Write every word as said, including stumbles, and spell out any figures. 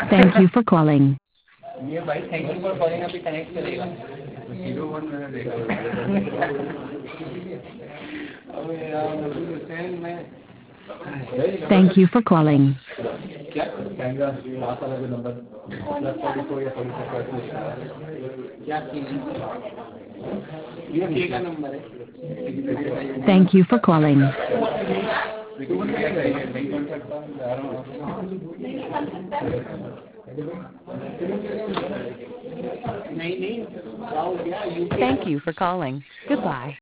Thank you for calling. ये भाई thank you for calling अभी कनेक्ट करेगा जीरो वन मैंने देखा अबे यार हुसैन मैं Thank you for calling. क्या कहेंगे पास वाला जो नंबर प्लस फोर्टी फोर या फोर्टी फोर क्या ये के का नंबर है Thank you for calling. नहीं नहीं Thank you for calling. Goodbye.